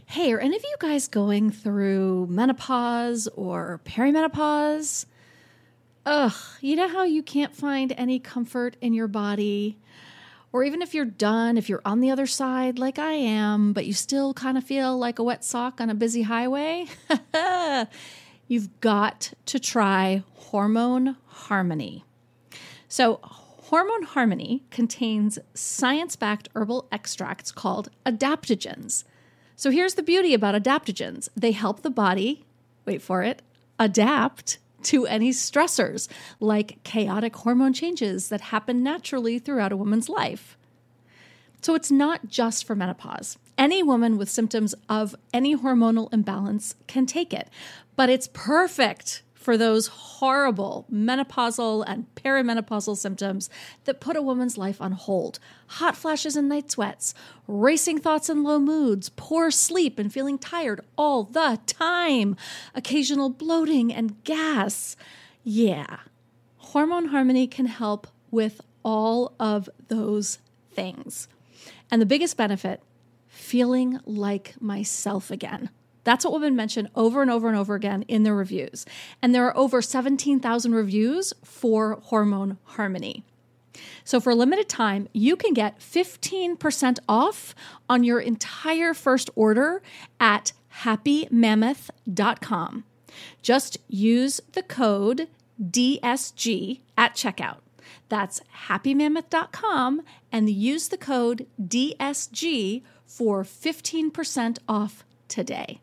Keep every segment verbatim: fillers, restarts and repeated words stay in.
Hey, are any of you guys going through menopause or perimenopause? Ugh, you know how you can't find any comfort in your body? Or even if you're done, if you're on the other side like I am, but you still kind of feel like a wet sock on a busy highway? You've got to try Hormone Harmony. So Hormone Harmony contains science-backed herbal extracts called adaptogens. So here's the beauty about adaptogens. They help the body, wait for it, adapt to any stressors, like chaotic hormone changes that happen naturally throughout a woman's life. So it's not just for menopause. Any woman with symptoms of any hormonal imbalance can take it, but it's perfect for those horrible menopausal and perimenopausal symptoms that put a woman's life on hold. Hot flashes and night sweats, racing thoughts and low moods, poor sleep and feeling tired all the time, occasional bloating and gas. Yeah, Hormone Harmony can help with all of those things. And the biggest benefit, feeling like myself again. That's what women mention over and over and over again in their reviews. And there are over seventeen thousand reviews for Hormone Harmony. So for a limited time, you can get fifteen percent off on your entire first order at happy mammoth dot com. Just use the code D S G at checkout. That's happy mammoth dot com and use the code D S G for fifteen percent off today.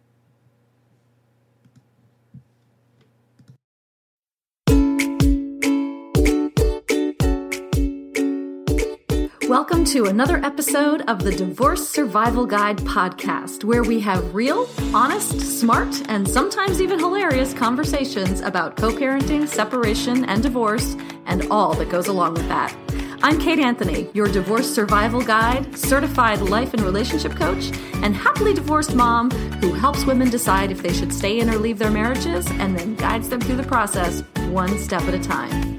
Welcome to another episode of the Divorce Survival Guide podcast, where we have real, honest, smart, and sometimes even hilarious conversations about co-parenting, separation, and divorce, and all that goes along with that. I'm Kate Anthony, your divorce survival guide, certified life and relationship coach, and happily divorced mom who helps women decide if they should stay in or leave their marriages, and then guides them through the process one step at a time.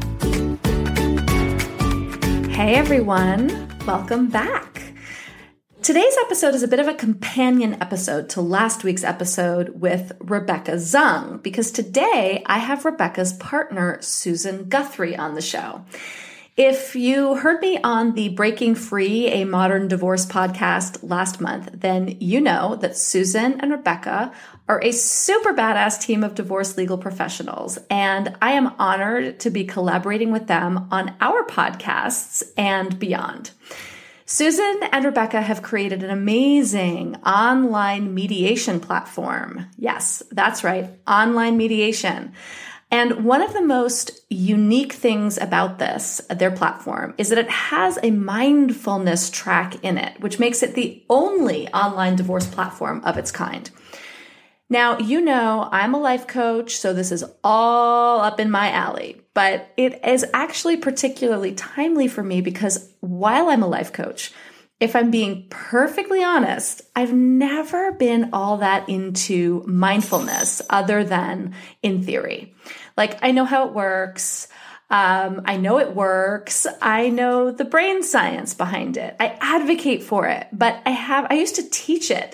Hey everyone, welcome back. Today's episode is a bit of a companion episode to last week's episode with Rebecca Zung, because today I have Rebecca's partner, Susan Guthrie, on the show. If you heard me on the Breaking Free, a Modern Divorce podcast last month, then you know that Susan and Rebecca are a super badass team of divorce legal professionals, and I am honored to be collaborating with them on our podcasts and beyond. Susan and Rebecca have created an amazing online mediation platform. Yes, that's right, online mediation. And one of the most unique things about this, their platform, is that it has a mindfulness track in it, which makes it the only online divorce platform of its kind. Now, you know, I'm a life coach, so this is all up in my alley, but it is actually particularly timely for me because while I'm a life coach, if I'm being perfectly honest, I've never been all that into mindfulness other than in theory. Like, I know how it works. Um, I know it works. I know the brain science behind it. I advocate for it, but I have, I used to teach it.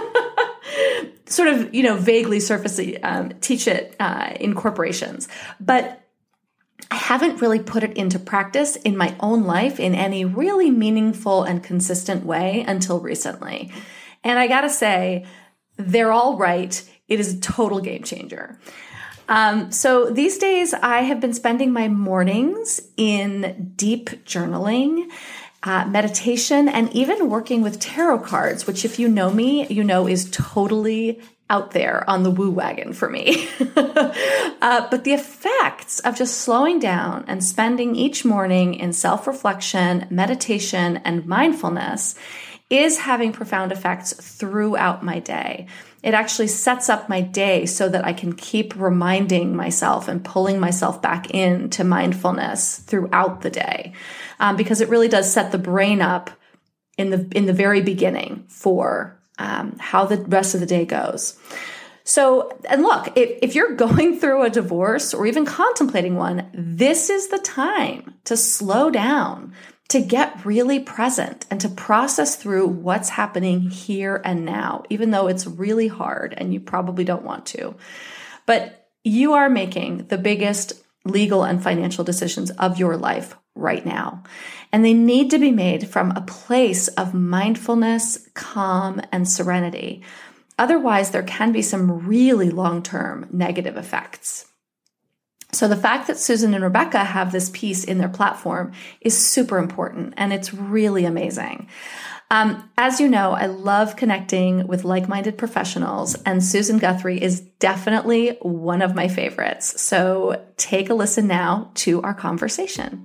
Sort of, you know, vaguely surfacey, um, teach it uh, in corporations. But I haven't really put it into practice in my own life in any really meaningful and consistent way until recently. And I gotta say, they're all right. It is a total game changer. Um, so these days I have been spending my mornings in deep journaling, uh, meditation, and even working with tarot cards, which if you know me, you know is totally out there on the woo wagon for me. uh, but the effects of just slowing down and spending each morning in self-reflection, meditation, and mindfulness is having profound effects throughout my day. It actually sets up my day so that I can keep reminding myself and pulling myself back into mindfulness throughout the day, um, because it really does set the brain up in the in the very beginning for Um, how the rest of the day goes. So, and look, if, if you're going through a divorce or even contemplating one, this is the time to slow down, to get really present and to process through what's happening here and now, even though it's really hard and you probably don't want to. But you are making the biggest legal and financial decisions of your life right now. And they need to be made from a place of mindfulness, calm, and serenity. Otherwise, there can be some really long-term negative effects. So the fact that Susan and Rebecca have this piece in their platform is super important, and it's really amazing. Um, as you know, I love connecting with like-minded professionals, and Susan Guthrie is definitely one of my favorites. So take a listen now to our conversation.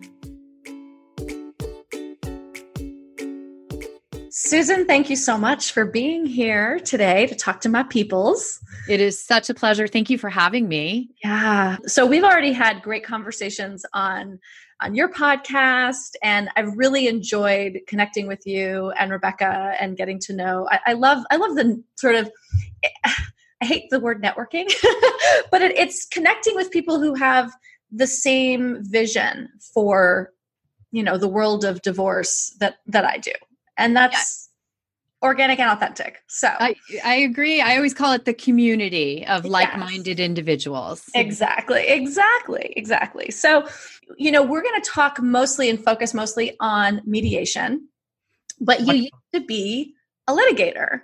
Susan, thank you so much for being here today to talk to my peoples. It is such a pleasure. Thank you for having me. Yeah. So we've already had great conversations on, on your podcast, and I've really enjoyed connecting with you and Rebecca and getting to know. I, I love I love the sort of, I hate the word networking, but it, it's connecting with people who have the same vision for, you know, the world of divorce that that I do. And that's yes. organic and authentic. So I, I agree. I always call it the community of like-minded yes. individuals. Exactly. Exactly. Exactly. So, you know, we're going to talk mostly and focus mostly on mediation, but you used to be a litigator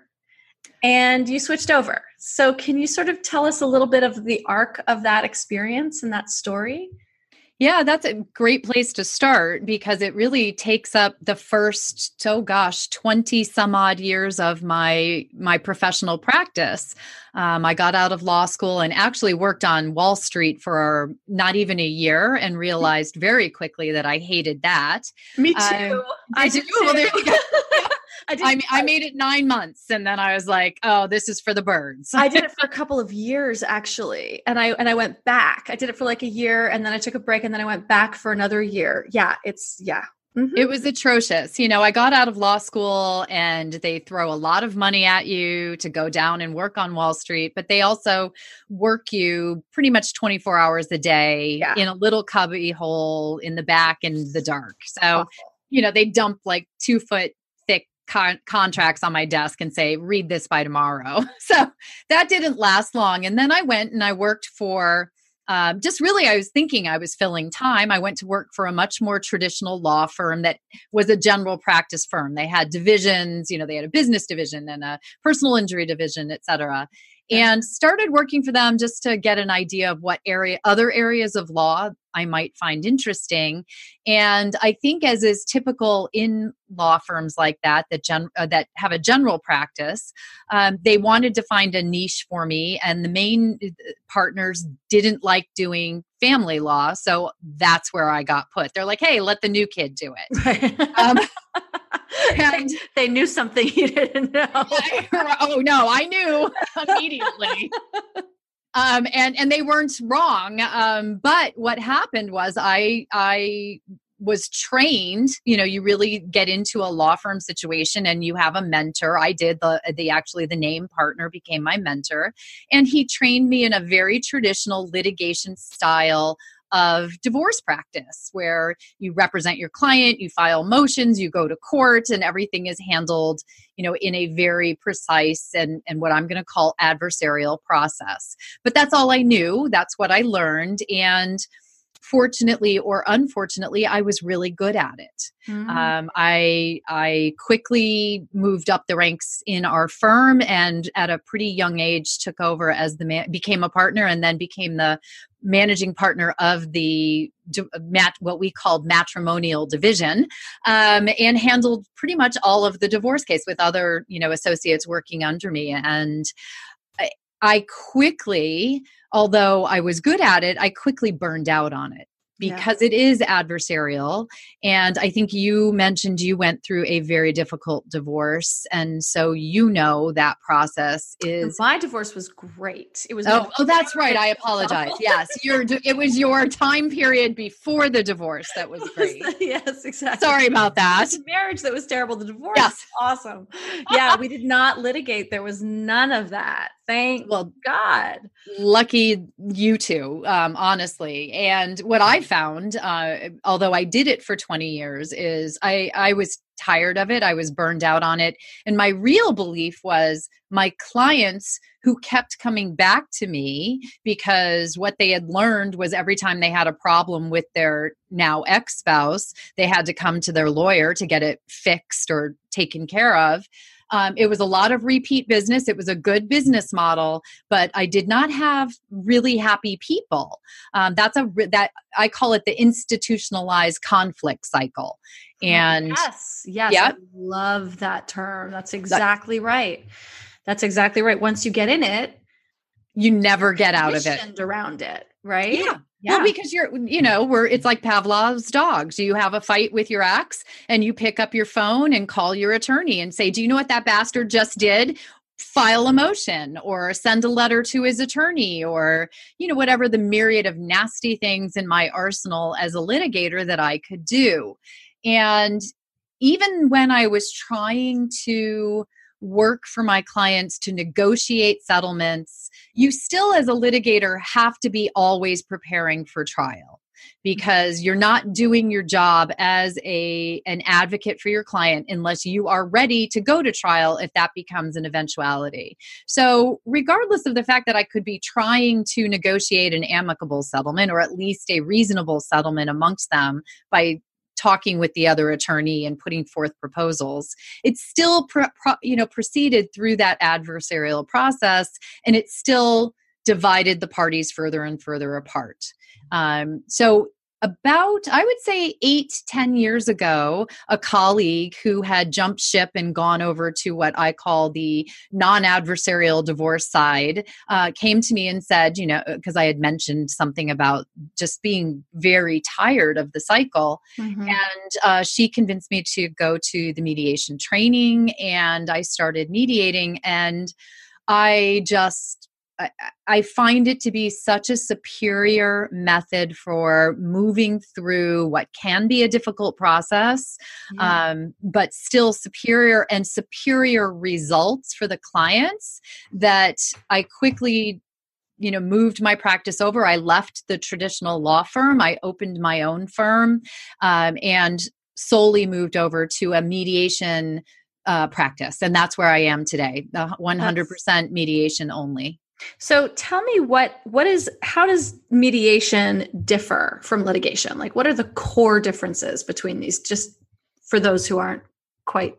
and you switched over. So can you sort of tell us a little bit of the arc of that experience and that story? Yeah, that's a great place to start because it really takes up the first, oh gosh, twenty some odd years of my my professional practice. Um, I got out of law school and actually worked on Wall Street for not even a year and realized very quickly that I hated that. Me too. Um, I did too. Well, there you go. I, did, I, I made it nine months and then I was like, oh, this is for the birds. I did it for a couple of years actually. And I, and I went back, I did it for like a year and then I took a break and then I went back for another year. Yeah. It's yeah. Mm-hmm. It was atrocious. You know, I got out of law school and they throw a lot of money at you to go down and work on Wall Street, but they also work you pretty much twenty-four hours a day yeah. in a little cubby hole in the back in the dark. So, awful. You know, they dump like two foot thick Con- contracts on my desk and say, read this by tomorrow. So that didn't last long. And then I went and I worked for, um, just really, I was thinking I was filling time. I went to work for a much more traditional law firm that was a general practice firm. They had divisions, you know, they had a business division and a personal injury division, et cetera. And started working for them just to get an idea of what area, other areas of law I might find interesting. And I think, as is typical in law firms like that, that gen, uh, that have a general practice, um, they wanted to find a niche for me. And the main partners didn't like doing family law, so that's where I got put. They're like, "Hey, let the new kid do it." um, And they knew something you didn't know. Oh no, I knew immediately. Um, and, and they weren't wrong. Um, but what happened was I, I was trained, you know, you really get into a law firm situation and you have a mentor. I did the, the actually the name partner became my mentor, and he trained me in a very traditional litigation style of divorce practice where you represent your client, you file motions, you go to court, and everything is handled, you know, in a very precise and, and what I'm going to call adversarial process. But that's all I knew. That's what I learned. And fortunately or unfortunately, I was really good at it. Mm. Um, I I quickly moved up the ranks in our firm, and at a pretty young age took over as the man, became a partner, and then became the managing partner of the mat, what we called matrimonial division, um, and handled pretty much all of the divorce case with other, you know, associates working under me. And I, I quickly, although I was good at it, I quickly burned out on it because yeah. it is adversarial. And I think you mentioned you went through a very difficult divorce. And so, you know, that process is... My divorce was great. It was. Oh, oh that's right. I apologize. Yes. Your, it was your time period before the divorce that was great. Yes, exactly. Sorry about that. The marriage that was terrible. The divorce. Yes. Awesome. Yeah. We did not litigate. There was none of that. Thank well, God. Lucky you two, um, honestly. And what I found, uh, although I did it for twenty years, is I, I was tired of it. I was burned out on it. And my real belief was my clients who kept coming back to me because what they had learned was every time they had a problem with their now ex-spouse, they had to come to their lawyer to get it fixed or taken care of. Um, it was a lot of repeat business. It was a good business model, but I did not have really happy people. Um, that's a that I call it the institutionalized conflict cycle. And yes, yes, yeah. I love that term. That's exactly that, right. That's exactly right. Once you get in it, you never get out of it. Around it, right? Yeah. Yeah. Well, because you're, you know, we're, it's like Pavlov's dogs. You have a fight with your ex and you pick up your phone and call your attorney and say, do you know what that bastard just did? File a motion or send a letter to his attorney or, you know, whatever the myriad of nasty things in my arsenal as a litigator that I could do. And even when I was trying to work for my clients to negotiate settlements, you still as a litigator have to be always preparing for trial because you're not doing your job as a an advocate for your client unless you are ready to go to trial if that becomes an eventuality. So regardless of the fact that I could be trying to negotiate an amicable settlement or at least a reasonable settlement amongst them by talking with the other attorney and putting forth proposals, it still pro, pro, you know proceeded through that adversarial process, and it still divided the parties further and further apart. Um, so about, I would say eight, ten years ago, a colleague who had jumped ship and gone over to what I call the non-adversarial divorce side uh, came to me and said, you know, because I had mentioned something about just being very tired of the cycle. Mm-hmm. And uh, she convinced me to go to the mediation training, and I started mediating, and I just I find it to be such a superior method for moving through what can be a difficult process, yeah. um, but still superior and superior results for the clients that I quickly, you know, moved my practice over. I left the traditional law firm. I opened my own firm um, and solely moved over to a mediation uh, practice. And that's where I am today, the one hundred percent that's- mediation only. So tell me what, what is, how does mediation differ from litigation? Like what are the core differences between these, just for those who aren't quite,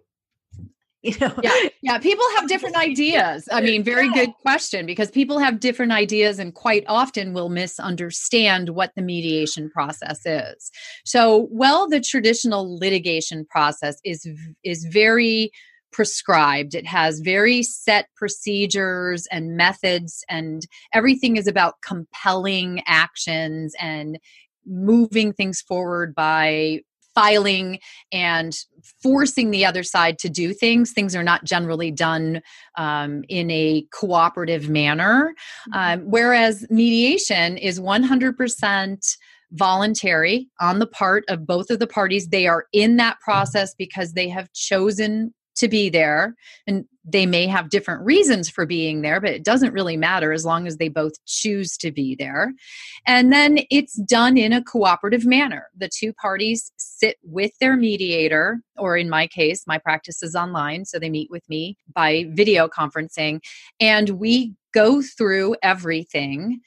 you know? Yeah. Yeah. People have different ideas. I mean, very yeah. good question, because people have different ideas and quite often will misunderstand what the mediation process is. So, well, the traditional litigation process is, is very prescribed. It has very set procedures and methods, and everything is about compelling actions and moving things forward by filing and forcing the other side to do things. Things are not generally done um, in a cooperative manner, um, whereas mediation is one hundred percent voluntary on the part of both of the parties. They are in that process because they have chosen to be there, and they may have different reasons for being there, but it doesn't really matter as long as they both choose to be there. And then it's done in a cooperative manner. The two parties sit with their mediator, or in my case, my practice is online, so they meet with me by video conferencing, and we go through everything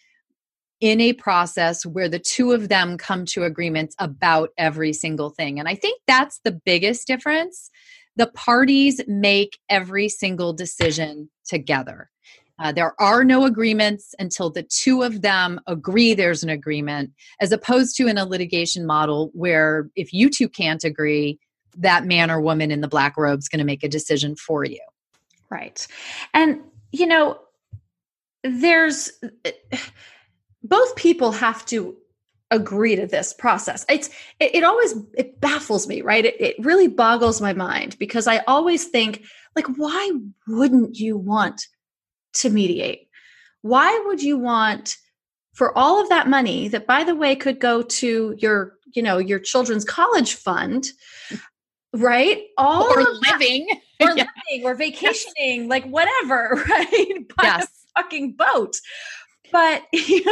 in a process where the two of them come to agreements about every single thing. And I think that's the biggest difference. The parties make every single decision together. Uh, there are no agreements until the two of them agree there's an agreement, as opposed to in a litigation model where if you two can't agree, that man or woman in the black robe is going to make a decision for you. Right. And, you know, there's both people have to agree to this process. It's, it, it always, it baffles me, right? It, it really boggles my mind, because I always think, like, why wouldn't you want to mediate? Why would you want, for all of that money that, by the way, could go to your, you know, your children's college fund, right? All or of living, that, or yeah. living, or vacationing, yes. like whatever, right? Buy yes. a fucking boat. But,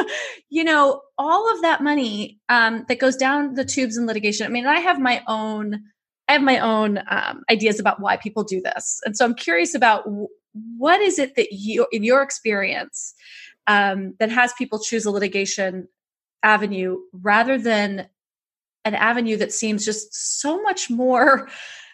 you know, all of that money um, that goes down the tubes in litigation, I mean, I have my own, I have my own um, ideas about why people do this. And so I'm curious about w- what is it that you, in your experience, um, that has people choose a litigation avenue rather than an avenue that seems just so much more,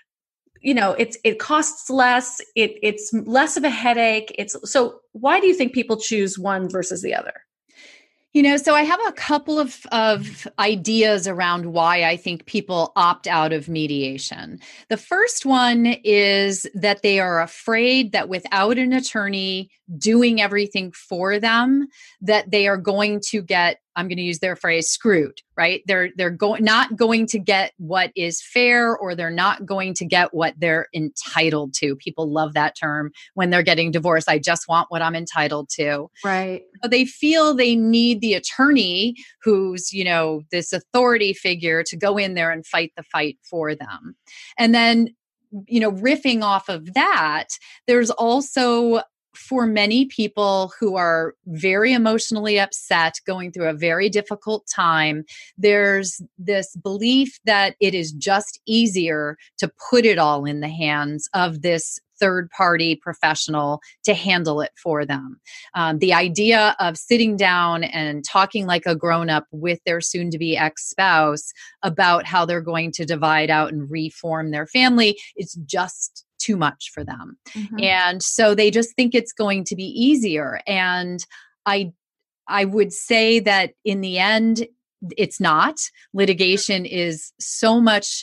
you know, it's, it costs less, it, it's less of a headache. It's so why do you think people choose one versus the other? You know, so I have a couple of, of ideas around why I think people opt out of mediation. The first one is that they are afraid that without an attorney doing everything for them, that they are going to get, I'm going to use their phrase, screwed, right? They're they're going not going to get what is fair, or they're not going to get what they're entitled to. People love that term when they're getting divorced. I just want what I'm entitled to. Right. So they feel they need the attorney who's, you know, this authority figure to go in there and fight the fight for them. And then, you know, riffing off of that, there's also, for many people who are very emotionally upset, going through a very difficult time, there's this belief that it is just easier to put it all in the hands of this third-party professional to handle it for them. Um, the idea of sitting down and talking like a grown-up with their soon-to-be ex-spouse about how they're going to divide out and reform their family is just too much for them. Mm-hmm. And so they just think it's going to be easier. And I, I would say that in the end, it's not. Litigation is so much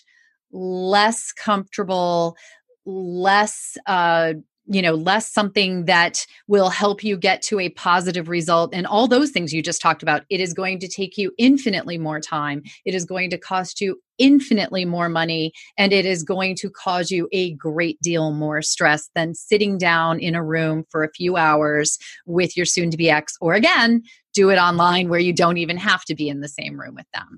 less comfortable, less, uh, you know, less something that will help you get to a positive result. And all those things you just talked about, it is going to take you infinitely more time. It is going to cost you infinitely more money, and it is going to cause you a great deal more stress than sitting down in a room for a few hours with your soon-to-be ex, or again, do it online where you don't even have to be in the same room with them.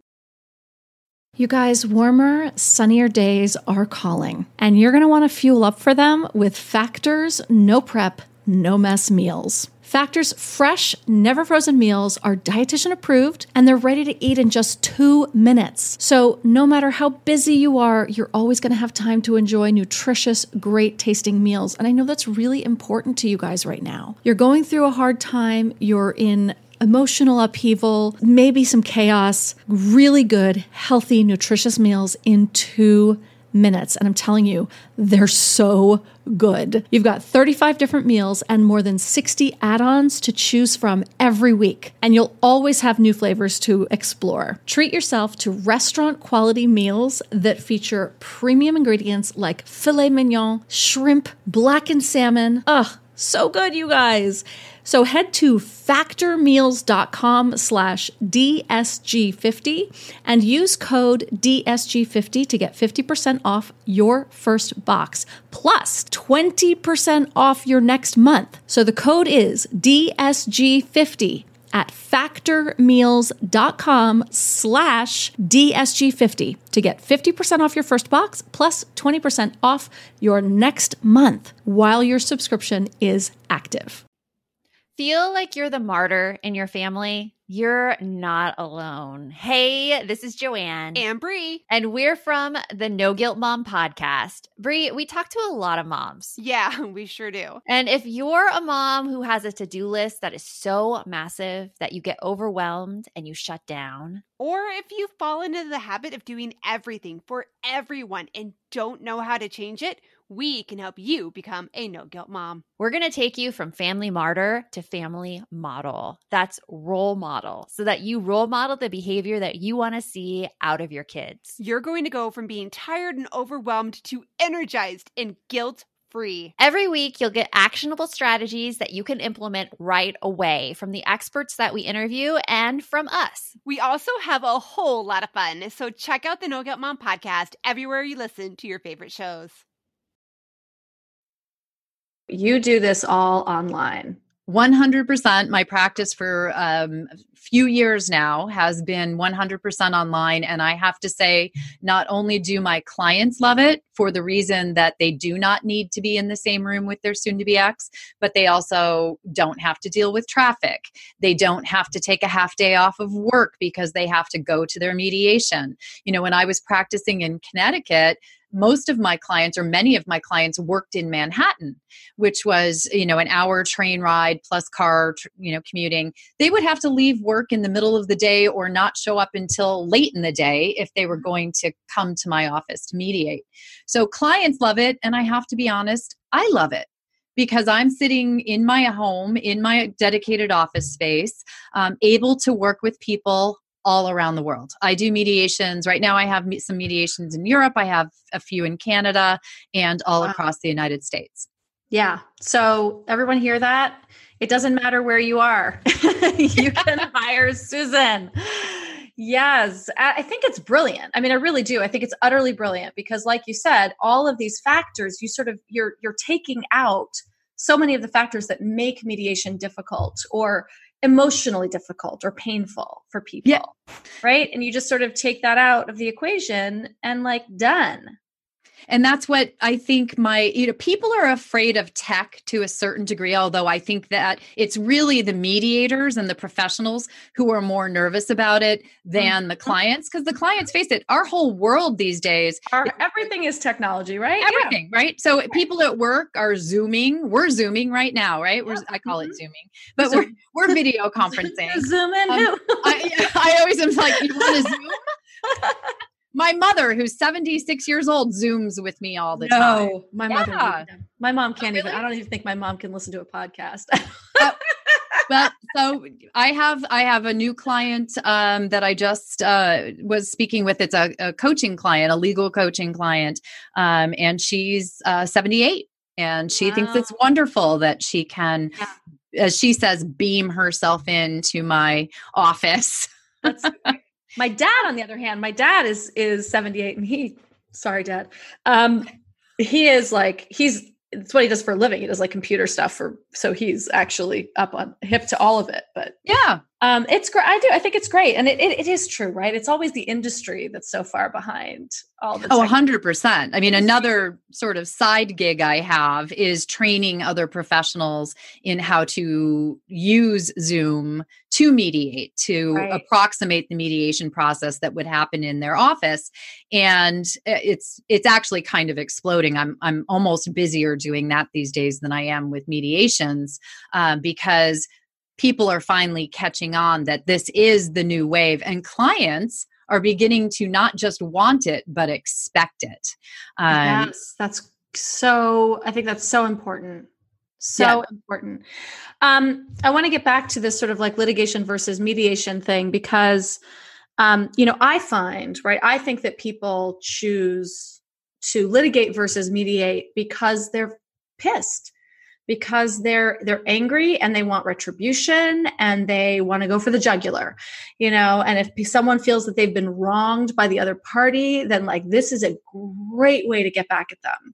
You guys, warmer, sunnier days are calling, and you're going to want to fuel up for them with Factor's no prep, no mess meals. Factor's fresh, never frozen meals are dietitian approved, and they're ready to eat in just two minutes. So no matter how busy you are, you're always going to have time to enjoy nutritious, great tasting meals. And I know that's really important to you guys right now. You're going through a hard time. You're in emotional upheaval, maybe some chaos, really good, healthy, nutritious meals in two minutes. And I'm telling you, they're so good. You've got thirty-five different meals and more than sixty add-ons to choose from every week. And you'll always have new flavors to explore. Treat yourself to restaurant quality meals that feature premium ingredients like filet mignon, shrimp, blackened salmon. Ugh, so good, you guys. So head to factormeals.com slash DSG50 and use code D S G fifty to get fifty percent off your first box, plus twenty percent off your next month. So the code is D S G fifty at factormeals.com slash DSG50 to get fifty percent off your first box, plus twenty percent off your next month while your subscription is active. Feel like you're the martyr in your family? You're not alone. Hey, this is Joanne. And Bree. And we're from the No Guilt Mom podcast. Bree, we talk to a lot of moms. Yeah, we sure do. And if you're a mom who has a to-do list that is so massive that you get overwhelmed and you shut down, or if you've fallen into the habit of doing everything for everyone and don't know how to change it, we can help you become a no-guilt mom. We're going to take you from family martyr to family model. That's role model, so that you role model the behavior that you want to see out of your kids. You're going to go from being tired and overwhelmed to energized and guilt-free. Every week, you'll get actionable strategies that you can implement right away from the experts that we interview and from us. We also have a whole lot of fun, so check out the No Guilt Mom podcast everywhere you listen to your favorite shows. You do this all online. one hundred percent. My practice for um, a few years now has been one hundred percent online. And I have to say, not only do my clients love it for the reason that they do not need to be in the same room with their soon-to-be ex, but they also don't have to deal with traffic. They don't have to take a half day off of work because they have to go to their mediation. You know, when I was practicing in Connecticut, most of my clients or many of my clients worked in Manhattan, which was, you know, an hour train ride plus car, you know, commuting. They would have to leave work in the middle of the day or not show up until late in the day if they were going to come to my office to mediate. So clients love it. And I have to be honest, I love it, because I'm sitting in my home, in my dedicated office space, um, able to work with people all around the world. I do mediations. Right now I have me- some mediations in Europe. I have a few in Canada and all wow. across the United States. Yeah. So everyone hear that? It doesn't matter where you are. You can hire Susan. Yes. I think it's brilliant. I mean, I really do. I think it's utterly brilliant because like you said, all of these factors, you sort of, you're, you're taking out so many of the factors that make mediation difficult or emotionally difficult or painful for people. Yeah. Right. And you just sort of take that out of the equation and like done. And that's what I think my, you know, people are afraid of tech to a certain degree, although I think that it's really the mediators and the professionals who are more nervous about it than mm-hmm. the clients. Because the clients, face it, our whole world these days. Our, everything is technology, right? Everything, yeah. right? So right. people at work are Zooming. We're Zooming right now, right? We're, yeah. I call mm-hmm. it Zooming, but Zoom. we're, we're video conferencing. Zoom in um, who? I, I always am like, you want to Zoom? My mother, who's seventy-six years old, Zooms with me all the no, time. No, my mother. Yeah. My mom can't oh, really? even. I don't even think my mom can listen to a podcast. uh, well, so I have I have a new client um, that I just uh, was speaking with. It's a, a coaching client, a legal coaching client, um, and she's uh, seventy-eight, and she wow. thinks it's wonderful that she can, yeah. as she says, beam herself into my office. That's great. My dad, on the other hand, my dad is is seventy-eight and he, sorry, Dad. Um, he is like, he's, it's what he does for a living. He does like computer stuff for, so he's actually up on hip to all of it, but yeah, um, it's great. I do. I think it's great. And it, it, it is true, right? It's always the industry that's so far behind all the Oh, a hundred percent. I mean, another sort of side gig I have is training other professionals in how to use Zoom to mediate, to right. approximate the mediation process that would happen in their office. And it's, it's actually kind of exploding. I'm, I'm almost busier doing that these days than I am with mediations, um, because people are finally catching on that this is the new wave, and clients are beginning to not just want it, but expect it. Um, yes, that's so, I think that's so important. So yeah. important. Um, I want to get back to this sort of like litigation versus mediation thing, because, um, you know, I find, right, I think that people choose to litigate versus mediate because they're pissed. Because they're they're angry and they want retribution and they want to go for the jugular, you know. And if someone feels that they've been wronged by the other party, then like this is a great way to get back at them.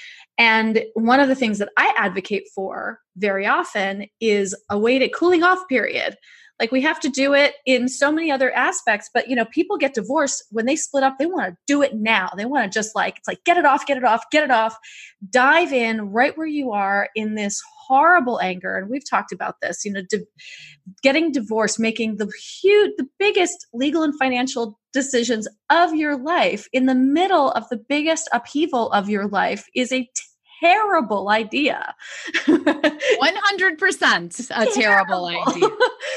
And one of the things that I advocate for very often is a way to cooling off period. Like we have to do it in so many other aspects, but you know, people get divorced when they split up, they want to do it now. They want to just like, it's like, get it off, get it off, get it off, dive in right where you are in this horrible anger. And we've talked about this, you know, di- getting divorced, making the huge, the biggest legal and financial decisions of your life in the middle of the biggest upheaval of your life is a terrible idea. one hundred percent a terrible, terrible idea.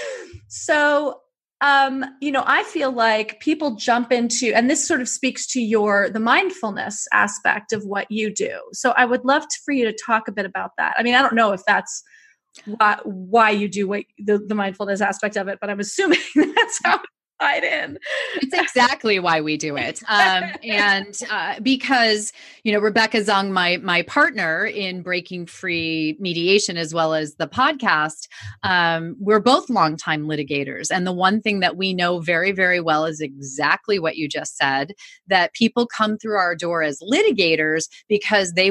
So, um, you know, I feel like people jump into, and this sort of speaks to your, the mindfulness aspect of what you do. So I would love to, for you to talk a bit about that. I mean, I don't know if that's why, why you do what, the, the mindfulness aspect of it, but I'm assuming that's how tied in. It's exactly why we do it. Um, and uh, because, you know, Rebecca Zung, my my partner in Breaking Free Mediation, as well as the podcast, um, we're both longtime litigators. And the one thing that we know very, very well is exactly what you just said, that people come through our door as litigators because they want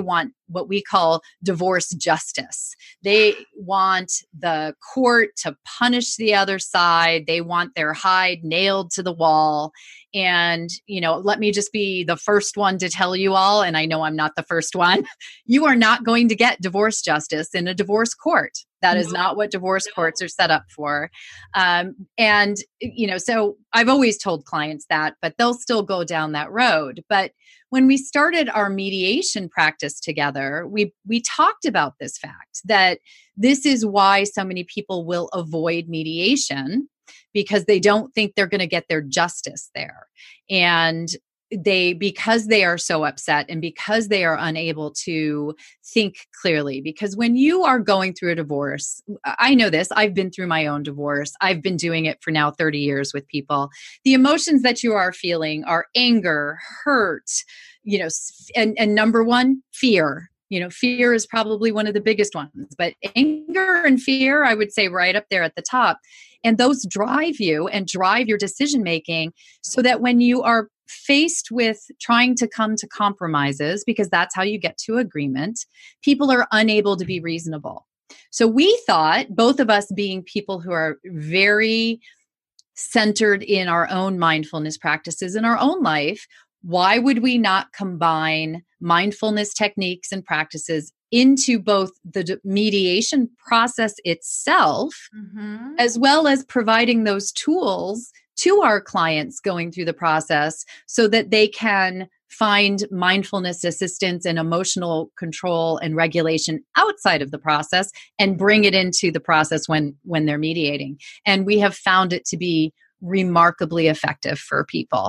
what we call divorce justice. They want the court to punish the other side. They want their hide nailed to the wall. And, you know, let me just be the first one to tell you all, and I know I'm not the first one, you are not going to get divorce justice in a divorce court. That is not what divorce courts are set up for. Um, and, you know, so I've always told clients that, but they'll still go down that road. But when we started our mediation practice together, we we talked about this fact that this is why so many people will avoid mediation, because they don't think they're going to get their justice there. And they, because they are so upset and because they are unable to think clearly, because when you are going through a divorce, I know this, I've been through my own divorce. I've been doing it for now thirty years with people. The emotions that you are feeling are anger, hurt, you know, and, and number one, fear. You know, fear is probably one of the biggest ones, but anger and fear, I would say right up there at the top. And those drive you and drive your decision-making, so that when you are faced with trying to come to compromises, because that's how you get to agreement, people are unable to be reasonable. So we thought, both of us being people who are very centered in our own mindfulness practices in our own life, why would we not combine mindfulness techniques and practices into both the d- mediation process itself, mm-hmm. as well as providing those tools to our clients going through the process, so that they can find mindfulness assistance and emotional control and regulation outside of the process and bring it into the process when, when they're mediating. And we have found it to be remarkably effective for people.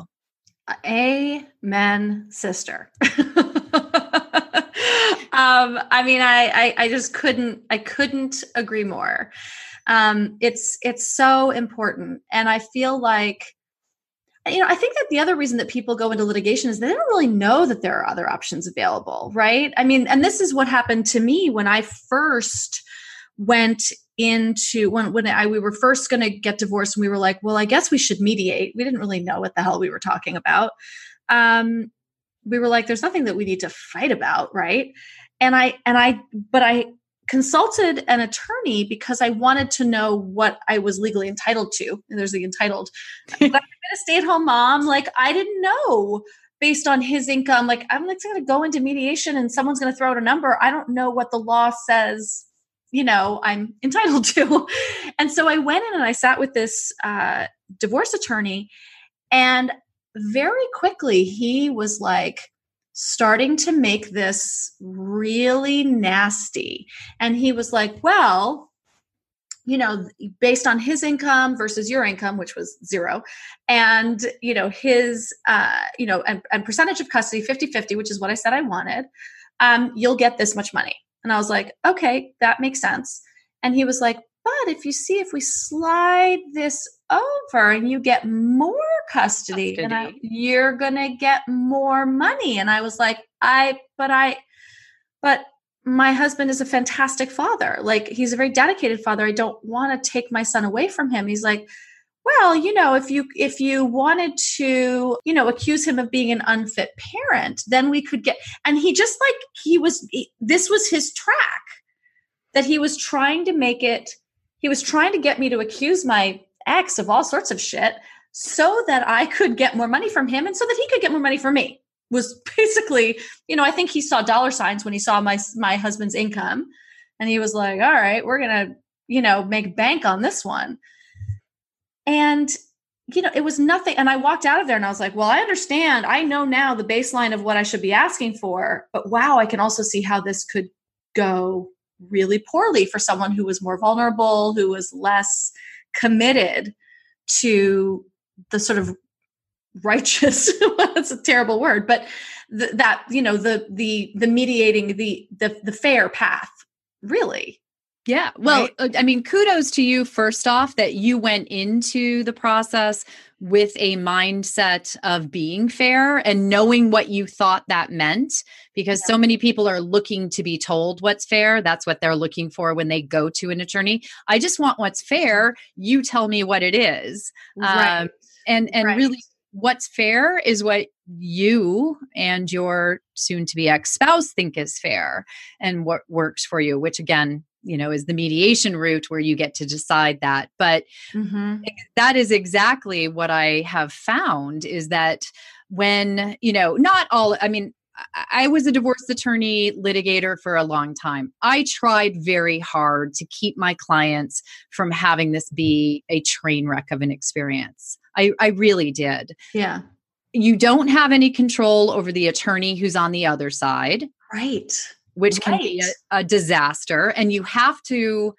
Amen, sister. um, I mean, I, I, I just couldn't, I couldn't agree more. Um, it's, it's so important. And I feel like, you know, I think that the other reason that people go into litigation is they don't really know that there are other options available, right? I mean, and this is what happened to me when I first went into, when, when I, we were first going to get divorced, and we were like, well, I guess we should mediate. We didn't really know what the hell we were talking about. Um, we were like, there's nothing that we need to fight about. Right. And I, and I, but I consulted an attorney because I wanted to know what I was legally entitled to. And there's the entitled, but I've been a stay-at-home mom. Like, I didn't know based on his income. Like, I'm like going to go into mediation and someone's going to throw out a number. I don't know what the law says, you know, I'm entitled to. And so I went in and I sat with this uh, divorce attorney, and very quickly he was like starting to make this really nasty. And he was like, well, you know, based on his income versus your income, which was zero, and, you know, his, uh, you know, and, and percentage of custody, fifty-fifty, which is what I said I wanted, um, you'll get this much money. And I was like, okay, that makes sense. And he was like, but if you see, if we slide this over and you get more custody, custody. And I, you're going to get more money. And I was like, I, but I, but my husband is a fantastic father. Like, he's a very dedicated father. I don't want to take my son away from him. He's like, well, you know, if you, if you wanted to, you know, accuse him of being an unfit parent, then we could get, and he just like, he was, he, this was his track, that he was trying to make it, he was trying to get me to accuse my ex of all sorts of shit so that I could get more money from him and so that he could get more money from me. Was basically, you know, I think he saw dollar signs when he saw my, my husband's income, and he was like, all right, we're going to, you know, make bank on this one. And, you know, it was nothing. And I walked out of there and I was like, well, I understand. I know now the baseline of what I should be asking for, but wow, I can also see how this could go really poorly for someone who was more vulnerable, who was less committed to the sort of righteous, that's a terrible word, but th- that, you know, the, the, the mediating, the, the, the fair path, really. Yeah. Well, right? I mean, kudos to you, first off, that you went into the process with a mindset of being fair and knowing what you thought that meant, because yeah. so many people are looking to be told what's fair. That's what they're looking for when they go to an attorney. I just want what's fair. You tell me what it is. Right. Um, and, and right. really what's fair is what you and your soon-to-be ex-spouse think is fair and what works for you, which again, you know, is the mediation route where you get to decide that. But mm-hmm. that is exactly what I have found is that when, you know, not all, I mean, I was a divorce attorney litigator for a long time. I tried very hard to keep my clients from having this be a train wreck of an experience. I, I really did. Yeah. You don't have any control over the attorney who's on the other side. Right. Which can right. be a, a disaster. And you have to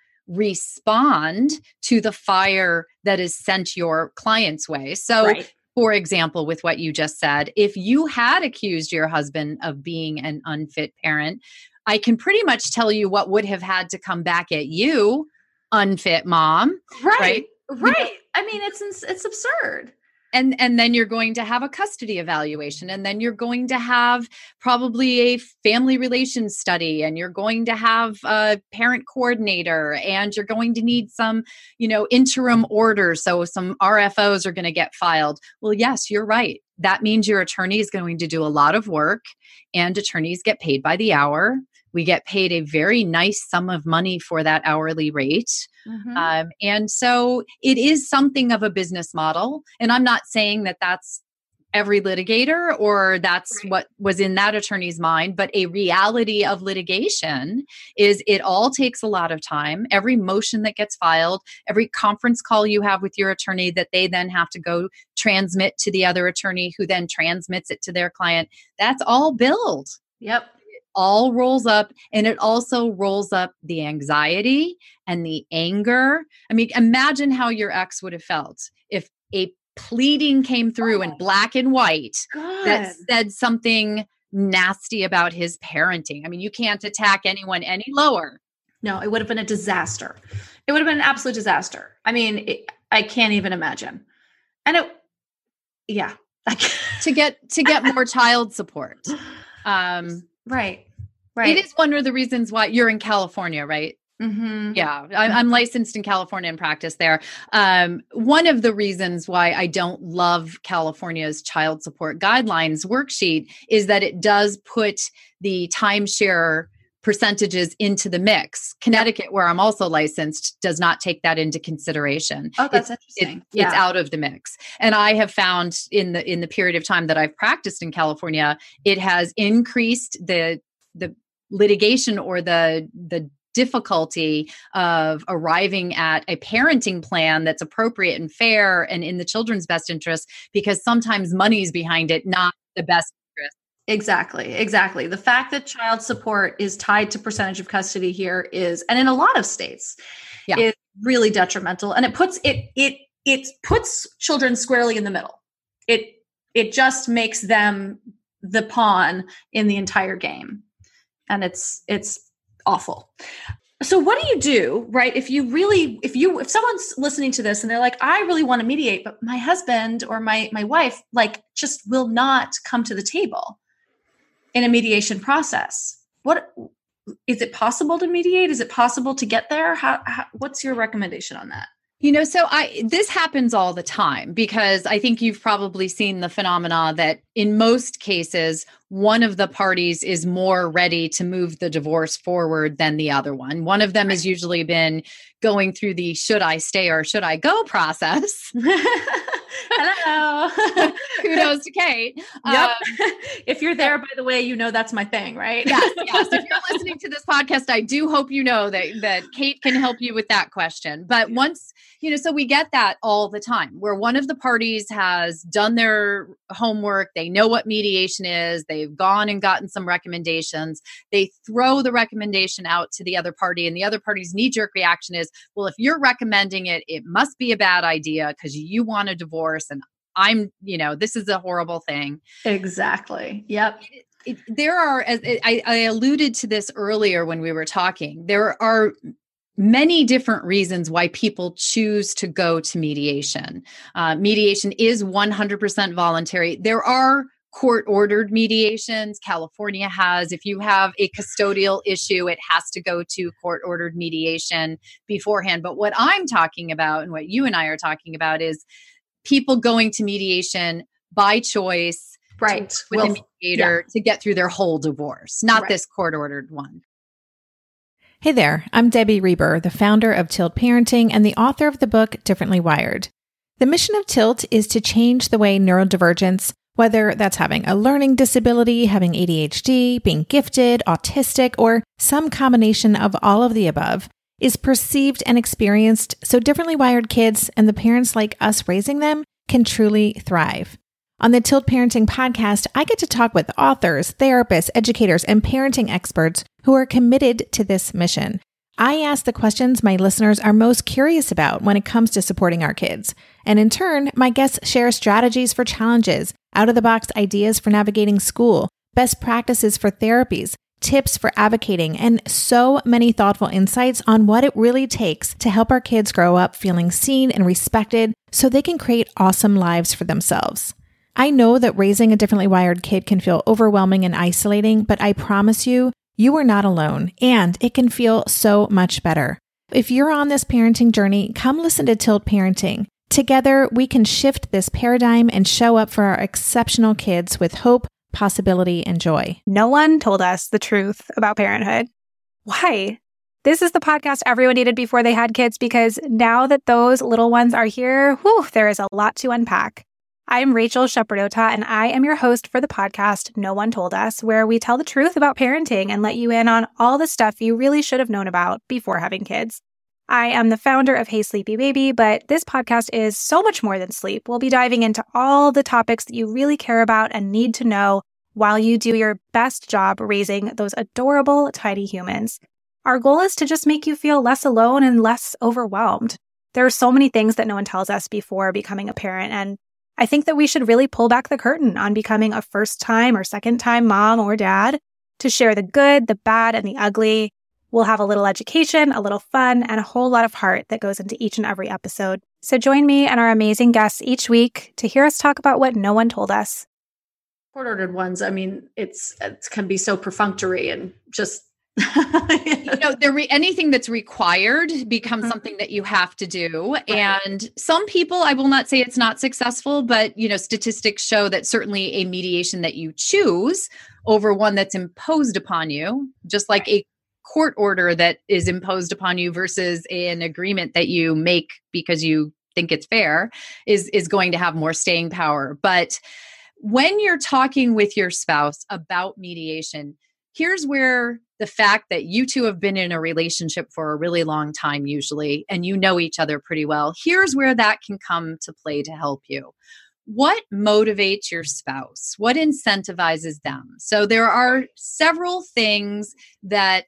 respond to the fire that is sent your client's way. So right. For example, with what you just said, if you had accused your husband of being an unfit parent, I can pretty much tell you what would have had to come back at you, unfit mom. Right. Right. right. I mean, it's it's absurd. And and then you're going to have a custody evaluation, and then you're going to have probably a family relations study, and you're going to have a parent coordinator, and you're going to need some, you know, interim orders. So some R F Os are going to get filed. Well, yes, you're right. That means your attorney is going to do a lot of work, and attorneys get paid by the hour. We get paid a very nice sum of money for that hourly rate. Mm-hmm. Um, and so it is something of a business model. And I'm not saying that that's every litigator or that's right. what was in that attorney's mind, but a reality of litigation is it all takes a lot of time. Every motion that gets filed, every conference call you have with your attorney that they then have to go transmit to the other attorney who then transmits it to their client, that's all billed. Yep. All rolls up, and it also rolls up the anxiety and the anger. I mean, imagine how your ex would have felt if a pleading came through oh, in black and white God. that said something nasty about his parenting. I mean, you can't attack anyone any lower. No, it would have been a disaster. It would have been an absolute disaster. I mean, it, I can't even imagine. And it, yeah. to get, to get more child support. Um, Right. Right. It is one of the reasons why you're in California, right? Mm-hmm. Yeah. I, I'm licensed in California and practice there. Um, one of the reasons why I don't love California's child support guidelines worksheet is that it does put the timeshare percentages into the mix. Connecticut, yep. where I'm also licensed, does not take that into consideration. Oh, that's it's, interesting. It, yeah. It's out of the mix. And I have found in the in the period of time that I've practiced in California, it has increased the the litigation or the the difficulty of arriving at a parenting plan that's appropriate and fair and in the children's best interest, because sometimes money's behind it, not the best interest. Exactly. Exactly. The fact that child support is tied to percentage of custody here is, and in a lot of states, yeah. is really detrimental. And it puts it, it, it puts children squarely in the middle. It, it just makes them the pawn in the entire game. And it's, it's awful. So what do you do, right? If you really, if you, if someone's listening to this and they're like, I really want to mediate, but my husband or my, my wife, like, just will not come to the table in a mediation process. What, is it possible to mediate? Is it possible to get there? How, how what's your recommendation on that? You know, so I, this happens all the time, because I think you've probably seen the phenomena that in most cases, one of the parties is more ready to move the divorce forward than the other one. One of them has usually been going through the should I stay or should I go process. Hello. Kudos to Kate. Yep. Um, if you're there, by the way, you know that's my thing, right? Yes, yes. If you're listening to this podcast, I do hope you know that that Kate can help you with that question. But once, you know, so we get that all the time, where one of the parties has done their homework, they know what mediation is, they've gone and gotten some recommendations, they throw the recommendation out to the other party, and the other party's knee-jerk reaction is, well, if you're recommending it, it must be a bad idea because you want a divorce, and I'm, you know, this is a horrible thing. Exactly. Yep. It, it, there are, as I, I alluded to this earlier when we were talking, there are many different reasons why people choose to go to mediation. Uh, mediation is one hundred percent voluntary. There are court-ordered mediations. California has, if you have a custodial issue, it has to go to court-ordered mediation beforehand. But what I'm talking about, and what you and I are talking about, is people going to mediation by choice, right, with well, a mediator yeah. to get through their whole divorce, not Right. this court-ordered one. Hey there, I'm Debbie Reber, the founder of Tilt Parenting and the author of the book Differently Wired. The mission of Tilt is to change the way neurodivergence, whether that's having a learning disability, having A D H D, being gifted, autistic, or some combination of all of the above, is perceived and experienced so differently wired kids and the parents like us raising them can truly thrive. On the Tilt Parenting podcast, I get to talk with authors, therapists, educators, and parenting experts who are committed to this mission. I ask the questions my listeners are most curious about when it comes to supporting our kids. And in turn, my guests share strategies for challenges, out-of-the-box ideas for navigating school, best practices for therapies, tips for advocating, and so many thoughtful insights on what it really takes to help our kids grow up feeling seen and respected so they can create awesome lives for themselves. I know that raising a differently wired kid can feel overwhelming and isolating, but I promise you, you are not alone, and it can feel so much better. If you're on this parenting journey, come listen to Tilt Parenting. Together, we can shift this paradigm and show up for our exceptional kids with hope, possibility, and joy. No one told us the truth about parenthood. Why? This is the podcast everyone needed before they had kids, because now that those little ones are here, whew, there is a lot to unpack. I'm Rachel Shepardota, and I am your host for the podcast No One Told Us, where we tell the truth about parenting and let you in on all the stuff you really should have known about before having kids. I am the founder of Hey Sleepy Baby, but this podcast is so much more than sleep. We'll be diving into all the topics that you really care about and need to know while you do your best job raising those adorable, tiny humans. Our goal is to just make you feel less alone and less overwhelmed. There are so many things that no one tells us before becoming a parent, and I think that we should really pull back the curtain on becoming a first-time or second-time mom or dad to share the good, the bad, and the ugly. We'll have a little education, a little fun, and a whole lot of heart that goes into each and every episode. So join me and our amazing guests each week to hear us talk about what no one told us. Court-ordered ones, I mean, it's it can be so perfunctory and just you know, there re- anything that's required becomes Mhm. something that you have to do. Right. And some people, I will not say it's not successful, but you know, statistics show that certainly a mediation that you choose over one that's imposed upon you, just like a court order that is imposed upon you versus an agreement that you make because you think it's fair, is is going to have more staying power. But when you're talking with your spouse about mediation, here's where the fact that you two have been in a relationship for a really long time, usually, and you know each other pretty well, here's where that can come to play to help you. What motivates your spouse? What incentivizes them? So there are several things that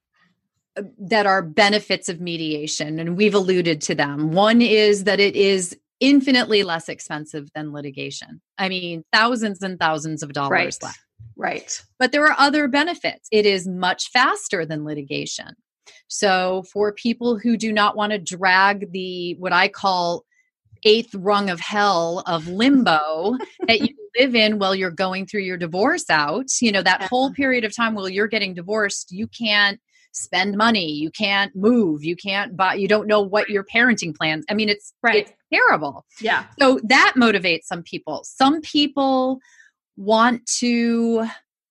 that are benefits of mediation, and we've alluded to them. One is that it is infinitely less expensive than litigation. I mean, thousands and thousands of dollars right. less. Right. But there are other benefits. It is much faster than litigation. So for people who do not want to drag the, what I call eighth rung of hell of limbo that you live in while you're going through your divorce out, you know, that whole period of time while you're getting divorced, you can't spend money, you can't move, you can't buy, you don't know what your parenting plans. I mean, it's, right. it's terrible. Yeah. So that motivates some people. Some people want to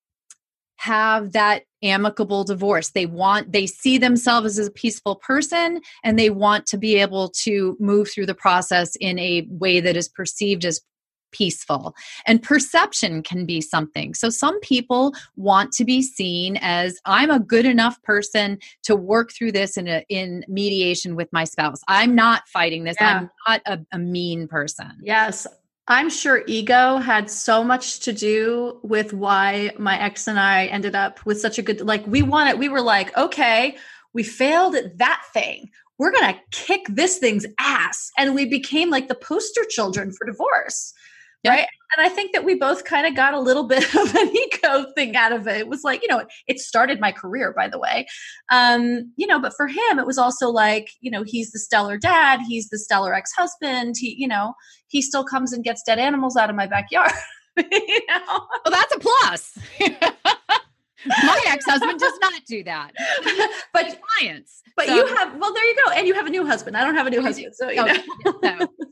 have that amicable divorce. They want, they see themselves as a peaceful person, and they want to be able to move through the process in a way that is perceived as peaceful. And perception can be something. So some people want to be seen as, I'm a good enough person to work through this in a, in mediation with my spouse. I'm not fighting this. Yeah. I'm not a, a mean person. Yes. I'm sure ego had so much to do with why my ex and I ended up with such a good, like we wanted, we were like, okay, we failed at that thing. We're going to kick this thing's ass. And we became like the poster children for divorce. Yeah. Right. And I think that we both kind of got a little bit of an ego thing out of it. It was like, you know, it started my career, by the way. Um, you know, but for him, it was also like, you know, he's the stellar dad. He's the stellar ex-husband. He, you know, he still comes and gets dead animals out of my backyard. You know? Well, that's a plus. My ex-husband does not do that. But My clients. But So- you have, well, there you go. And you have a new husband. I don't have a new husband. So, you No, know. no.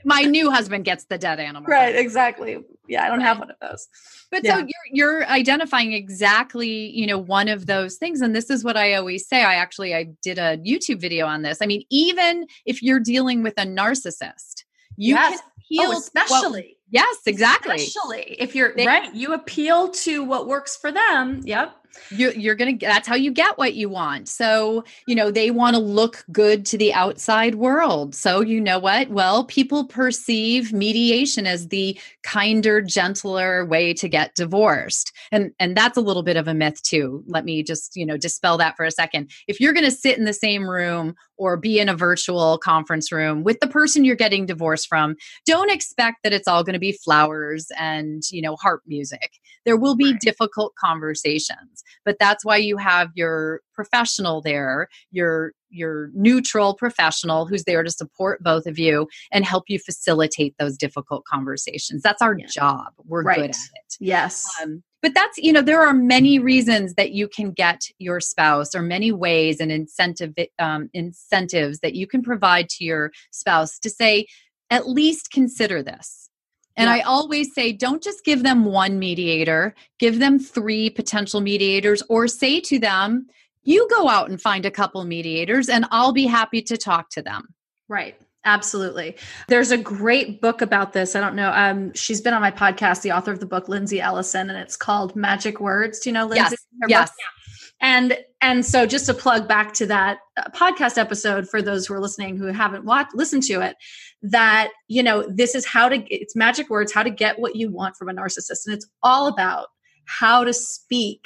my new husband gets the dead animal. Right, exactly. Yeah, I don't Right. have one of those. But Yeah. so you're you're identifying exactly, you know, one of those things. And this is what I always say. I actually I did a YouTube video on this. I mean, even if you're dealing with a narcissist, you Yes. can appeal Oh, to especially. what- yes, exactly. Especially if you're They- right, you appeal to what works for them. Yep. You're, you're going to, that's how you get what you want. So, you know, they want to look good to the outside world. So, you know what? Well, people perceive mediation as the kinder, gentler way to get divorced. And, and that's a little bit of a myth too. Let me just, you know, dispel that for a second. If you're going to sit in the same room or be in a virtual conference room with the person you're getting divorced from, don't expect that it's all going to be flowers and, you know, harp music. There will be Right. difficult conversations, but that's why you have your professional there, your your neutral professional who's there to support both of you and help you facilitate those difficult conversations. That's our Yeah. job. We're Right. good at it. Yes. Um, but that's, you know, there are many reasons that you can get your spouse, or many ways and incentive um, incentives that you can provide to your spouse to say, at least consider this. And Yeah. I always say, don't just give them one mediator, give them three potential mediators, or say to them, you go out and find a couple mediators and I'll be happy to talk to them. Right. Absolutely. There's a great book about this. I don't know. Um, she's been on my podcast, the author of the book, Lindsay Ellison, and it's called Magic Words. Do you know Lindsay? Yes. Her Yes. book? And and so just to plug back to that uh, podcast episode for those who are listening who haven't watched listened to it, that, you know, this is how to it's magic words, how to get what you want from a narcissist. And it's all about how to speak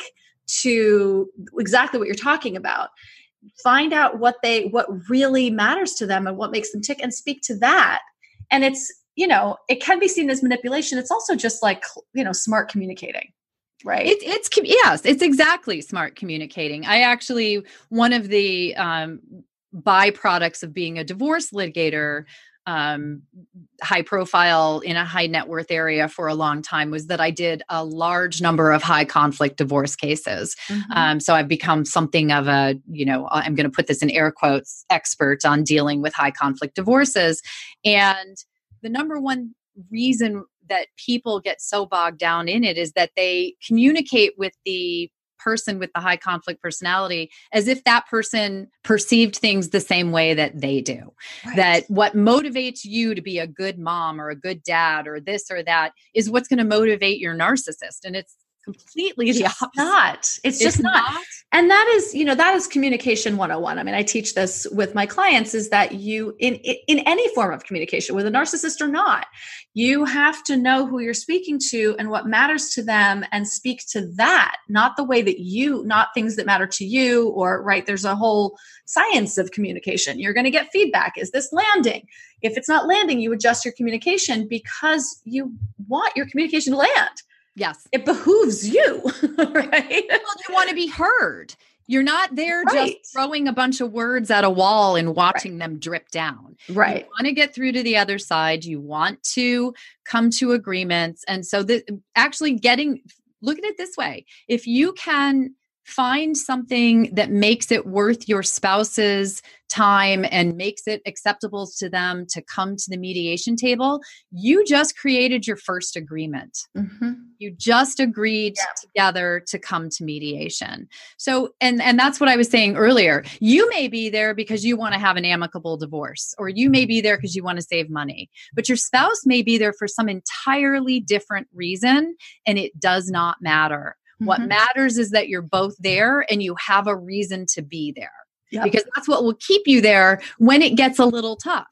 to exactly what you're talking about. Find out what they what really matters to them and what makes them tick and speak to that. And it's, you know, it can be seen as manipulation. It's also just like, you know, smart communicating. Right. It's, it's, com- yes, it's exactly smart communicating. I actually, one of the um, byproducts of being a divorce litigator, um, high profile in a high net worth area for a long time, was that I did a large number of high conflict divorce cases. Mm-hmm. Um, so I've become something of a, you know, I'm going to put this in air quotes, expert on dealing with high conflict divorces. And the number one reason that people get so bogged down in it is that they communicate with the person with the high conflict personality as if that person perceived things the same way that they do. Right. That what motivates you to be a good mom or a good dad or this or that is what's going to motivate your narcissist. And it's completely the opposite. Not. It's, It's just not. not. And that is, you know, that is communication one oh one. I mean, I teach this with my clients, is that you, in, in any form of communication, with a narcissist or not, you have to know who you're speaking to and what matters to them and speak to that, not the way that you, not things that matter to you, or, right, there's a whole science of communication. You're going to get feedback. Is this landing? If it's not landing, you adjust your communication because you want your communication to land. Yes. It behooves you, right? Well, you want to be heard. You're not there Right. just throwing a bunch of words at a wall and watching them drip down. Right. You want to get through to the other side. You want to come to agreements. And so the, actually getting, look at it this way. If you can find something that makes it worth your spouse's time and makes it acceptable to them to come to the mediation table, you just created your first agreement. Mm-hmm. You just agreed Yeah. together to come to mediation. So, and, and that's what I was saying earlier. You may be there because you want to have an amicable divorce, or you may be there because you want to save money, but your spouse may be there for some entirely different reason, and it does not matter. What Mhm. matters is that you're both there and you have a reason to be there. Yep. Because that's what will keep you there when it gets a little tough.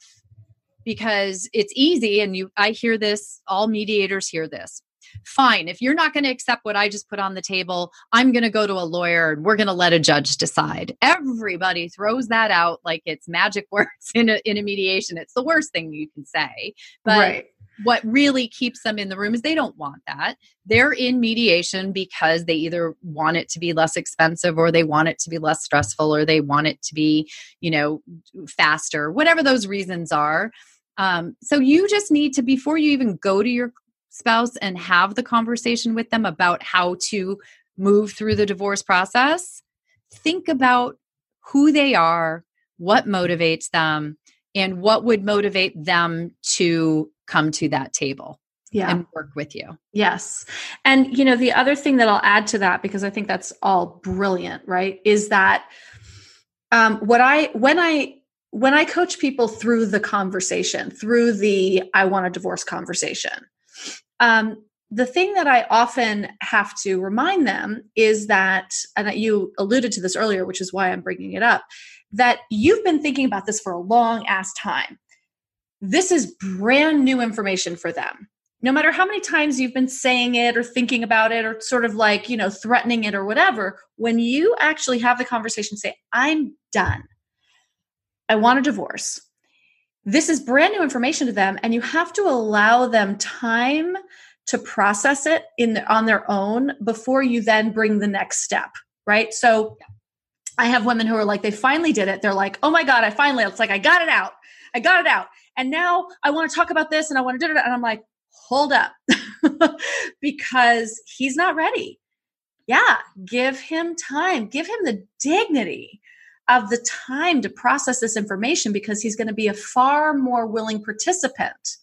Because it's easy, and you I hear this, all mediators hear this. Fine, if you're not going to accept what I just put on the table, I'm going to go to a lawyer and we're going to let a judge decide. Everybody throws that out like it's magic words in a, in a mediation. It's the worst thing you can say. But Right. what really keeps them in the room is they don't want that. They're in mediation because they either want it to be less expensive, or they want it to be less stressful, or they want it to be, you know, faster, whatever those reasons are. Um, so you just need to, before you even go to your spouse and have the conversation with them about how to move through the divorce process, think about who they are, what motivates them, and what would motivate them to come to that table Yeah. and work with you. Yes. And, you know, the other thing that I'll add to that, because I think that's all brilliant, right, is that um, what I, when I, when I coach people through the conversation, through the I want a divorce conversation, um, the thing that I often have to remind them is that, and you alluded to this earlier, which is why I'm bringing it up, that you've been thinking about this for a long ass time. This is brand new information for them. No matter how many times you've been saying it or thinking about it or sort of like, you know, threatening it or whatever, when you actually have the conversation, say, I'm done. I want a divorce. This is brand new information to them, and you have to allow them time to process it in the, on their own before you then bring the next step, right? So I have women who are like, they finally did it. They're like, oh my God, I finally, it's like, I got it out. I got it out. And now I want to talk about this and I want to do it. And I'm like, hold up, because he's not ready. Yeah. Give him time. Give him the dignity of the time to process this information, because he's going to be a far more willing participant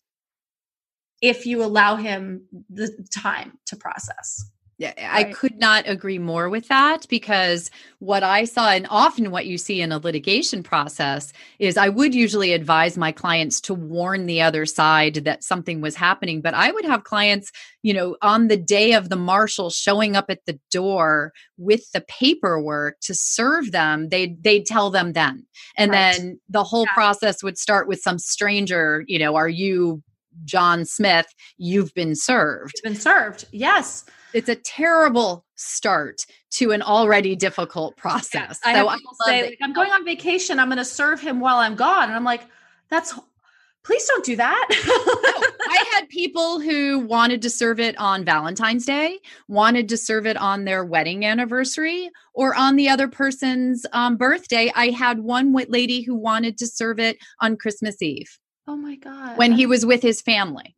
if you allow him the time to process. Yeah, I Right. could not agree more with that, because what I saw, and often what you see in a litigation process, is I would usually advise my clients to warn the other side that something was happening. But I would have clients, you know, on the day of the marshal showing up at the door with the paperwork to serve them, they'd, they'd tell them then. And Right. then the whole Yeah. process would start with some stranger, you know, are you John Smith? You've been served. It's been served. Yes. It's a terrible start to an already difficult process. I So have people love say, that- like, I'm going on vacation. I'm going to serve him while I'm gone. And I'm like, that's, please don't do that. I had people who wanted to serve it on Valentine's Day, wanted to serve it on their wedding anniversary, or on the other person's um, birthday. I had one wi- lady who wanted to serve it on Christmas Eve Oh my God. when he was with his family.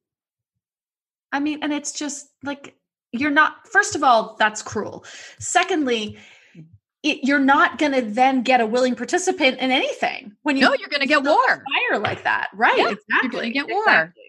I mean, and it's just like, you're not, first of all, that's cruel. Secondly, it, you're not going to then get a willing participant in anything when you No, you're going to get war. fire like that. Right. Yeah, exactly. you're gonna get war. Exactly.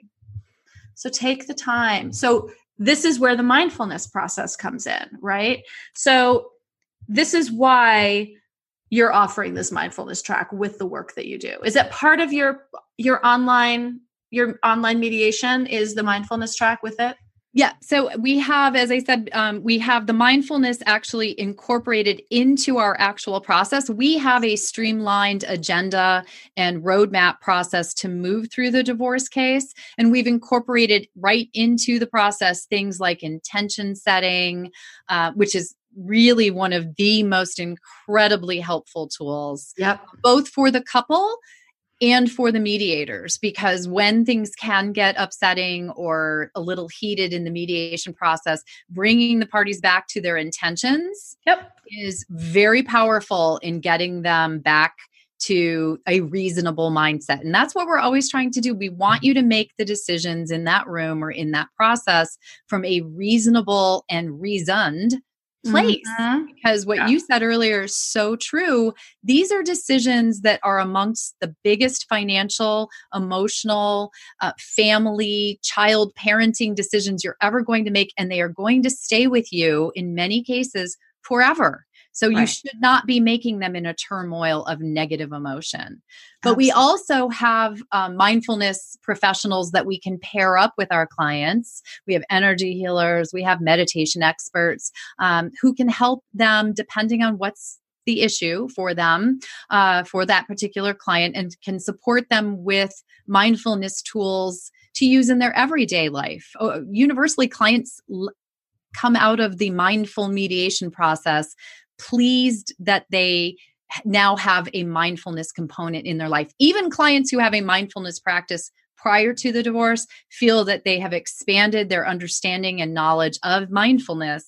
So take the time. So this is where the mindfulness process comes in, right? So this is why you're offering this mindfulness track with the work that you do. Is that part of your, your online, your online mediation is the mindfulness track with it? Yeah. So we have, as I said, um, we have the mindfulness actually incorporated into our actual process. We have a streamlined agenda and roadmap process to move through the divorce case. And we've incorporated right into the process things like intention setting, uh, which is really one of the most incredibly helpful tools, Yep. both for the couple and for the mediators, because when things can get upsetting or a little heated in the mediation process, bringing the parties back to their intentions Yep. is very powerful in getting them back to a reasonable mindset. And that's what we're always trying to do. We want you to make the decisions in that room or in that process from a reasonable and reasoned place. Mhm. Because what Yeah. you said earlier is so true. These are decisions that are amongst the biggest financial, emotional, uh, family, child parenting decisions you're ever going to make. And they are going to stay with you in many cases forever. So you Right. should not be making them in a turmoil of negative emotion. But we Absolutely. also have um, mindfulness professionals that we can pair up with our clients. We have energy healers, we have meditation experts um, who can help them depending on what's the issue for them, uh, for that particular client, and can support them with mindfulness tools to use in their everyday life. Oh, universally, clients l- come out of the mindful mediation process pleased that they now have a mindfulness component in their life. Even clients who have a mindfulness practice prior to the divorce feel that they have expanded their understanding and knowledge of mindfulness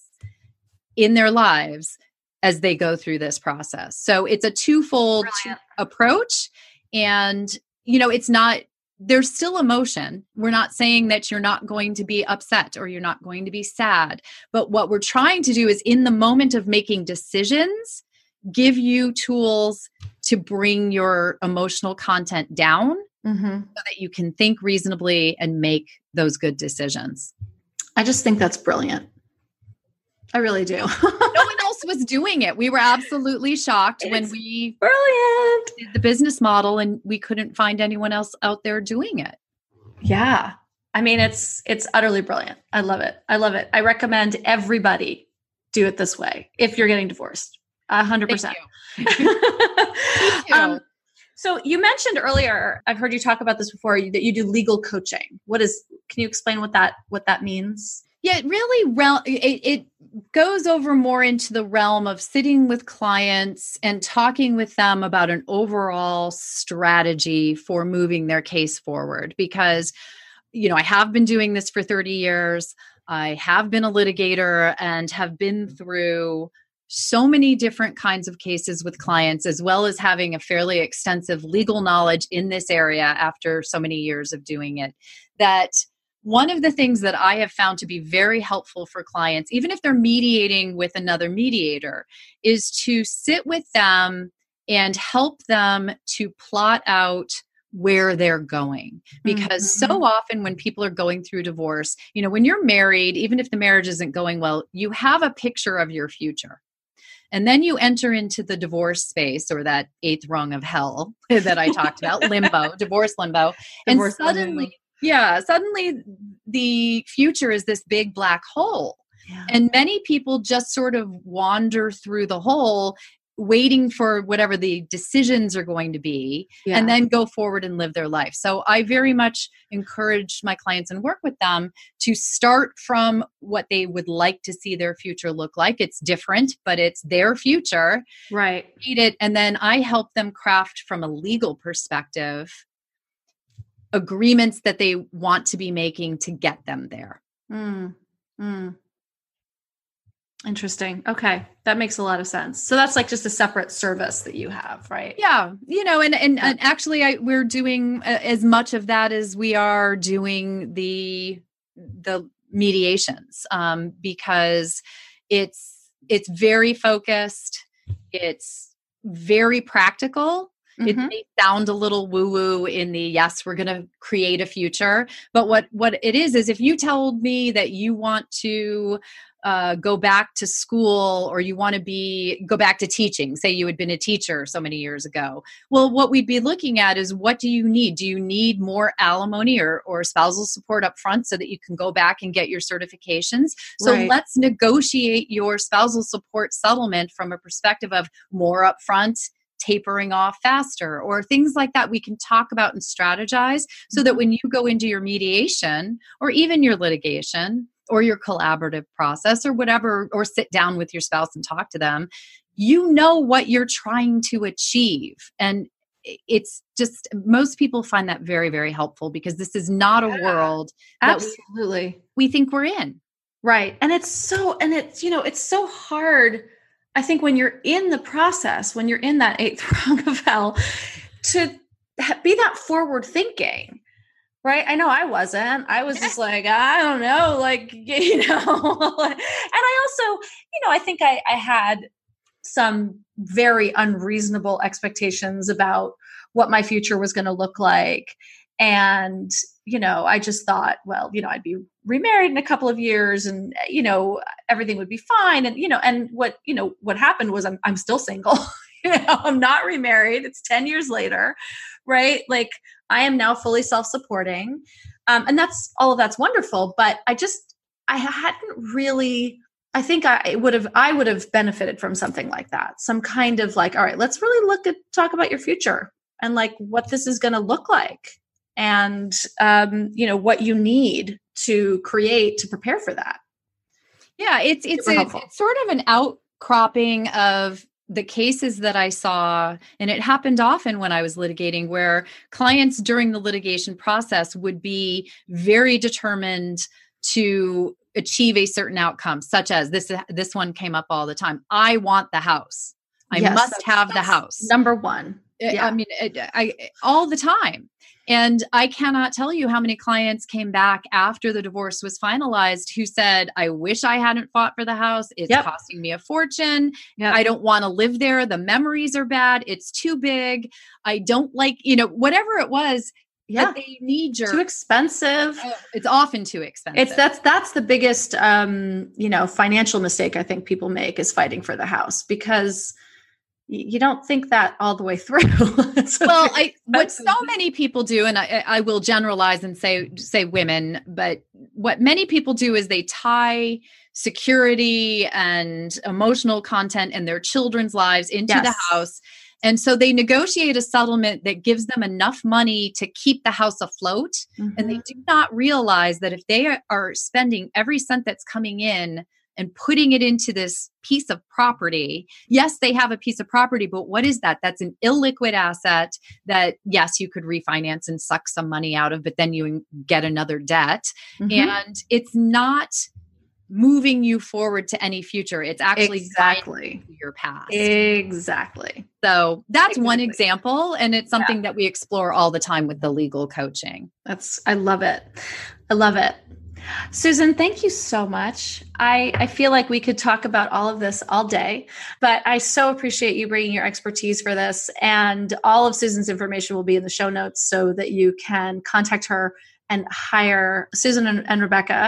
in their lives as they go through this process. So it's a twofold Brilliant. approach. And, you know, it's not, there's still emotion. We're not saying that you're not going to be upset or you're not going to be sad. But what we're trying to do is in the moment of making decisions, give you tools to bring your emotional content down Mm-hmm. so that you can think reasonably and make those good decisions. I just think that's brilliant. I really do. No one else was doing it. We were absolutely shocked It's when we brilliant. did the business model and we couldn't find anyone else out there doing it. Yeah. I mean, it's, it's utterly brilliant. I love it. I love it. I recommend everybody do it this way if you're getting divorced. A hundred percent. Um, so you mentioned earlier, I've heard you talk about this before, that you do legal coaching. What is, can you explain what that, what that means? Yeah, it really, rel- it, it goes over more into the realm of sitting with clients and talking with them about an overall strategy for moving their case forward. Because, you know, I have been doing this for thirty years. I have been a litigator and have been through so many different kinds of cases with clients, as well as having a fairly extensive legal knowledge in this area after so many years of doing it, that one of the things that I have found to be very helpful for clients, even if they're mediating with another mediator, is to sit with them and help them to plot out where they're going. Because mm-hmm. so often when people are going through divorce, you know, when you're married, even if the marriage isn't going well, you have a picture of your future. And then you enter into the divorce space, or that eighth rung of hell that I talked about, limbo, divorce limbo. Divorce and suddenly, limbo. yeah, suddenly the future is this big black hole. Yeah. And many people just sort of wander through the hole, waiting for whatever the decisions are going to be, yeah. and then go forward and live their life. So I very much encourage my clients and work with them to start from what they would like to see their future look like. It's different, but it's their future. Right. Read it, and then I help them craft from a legal perspective agreements that they want to be making to get them there. Mm. Mm. Interesting. Okay. That makes a lot of sense. So that's like just a separate service that you have, right? Yeah. You know, and, and, and actually I, we're doing as much of that as we are doing the, the mediations, um, because it's, it's very focused. It's very practical. Mm-hmm. It may sound a little woo-woo in the, yes, we're going to create a future. But what, what it is, is if you told me that you want to uh, go back to school, or you want to be, go back to teaching, say you had been a teacher so many years ago. Well, what we'd be looking at is, what do you need? Do you need more alimony or, or spousal support up front so that you can go back and get your certifications? So right. let's negotiate your spousal support settlement from a perspective of more upfront, tapering off faster, or things like that we can talk about and strategize, so that when you go into your mediation, or even your litigation, or your collaborative process, or whatever, or sit down with your spouse and talk to them, you know what you're trying to achieve. And it's just, most people find that very, very helpful, because this is not a world that absolutely we, we think we're in. Right. And it's so, and it's, you know, it's so hard, I think, when you're in the process, when you're in that eighth rung of hell, to be that forward thinking, right? I know I wasn't. I was just like, I don't know, like, you know, and I also, you know, I think I, I had some very unreasonable expectations about what my future was going to look like. And, you know, I just thought, well, you know, I'd be remarried in a couple of years, and, you know, everything would be fine. And, you know, and what, you know, what happened was I'm, I'm still single. You know, I'm not remarried. It's ten years later, right? Like, I am now fully self-supporting. Um, and that's, all of that's wonderful. But I just, I hadn't really, I think I would have, I would have benefited from something like that. Some kind of like, all right, let's really look at, talk about your future and like what this is going to look like. And, um, you know, what you need to create to prepare for that. Yeah, it's it's, a, it's sort of an outcropping of the cases that I saw, and it happened often when I was litigating, where clients during the litigation process would be very determined to achieve a certain outcome, such as this, this one came up all the time. I want the house. I yes, must have the house. Number one. Yeah. I mean, I, I, all the time. And I cannot tell you how many clients came back after the divorce was finalized who said, I wish I hadn't fought for the house. It's yep. costing me a fortune. Yep. I don't want to live there. The memories are bad. It's too big. I don't like, you know, whatever it was. Yeah. But they need your Too expensive. Oh, it's often too expensive. It's that's that's the biggest um, you know, financial mistake I think people make is fighting for the house, because y- you don't think that all the way through. Well, I what so many people do, and I, I will generalize and say say women, but what many people do is they tie security and emotional content and their children's lives into Yes. the house. And so they negotiate a settlement that gives them enough money to keep the house afloat. Mhm. And they do not realize that if they are spending every cent that's coming in and putting it into this piece of property, yes, they have a piece of property, but what is that? That's an illiquid asset that, yes, you could refinance and suck some money out of, but then you get another debt. Mhm. And it's not moving you forward to any future. It's actually Exactly. your past. Exactly. So that's one Exactly. example. And it's something that we explore all the time with the legal coaching. That's, I love it. I love it. Susan, thank you so much. I, I feel like we could talk about all of this all day, but I so appreciate you bringing your expertise for this. And all of Susan's information will be in the show notes so that you can contact her and hire Susan and, and Rebecca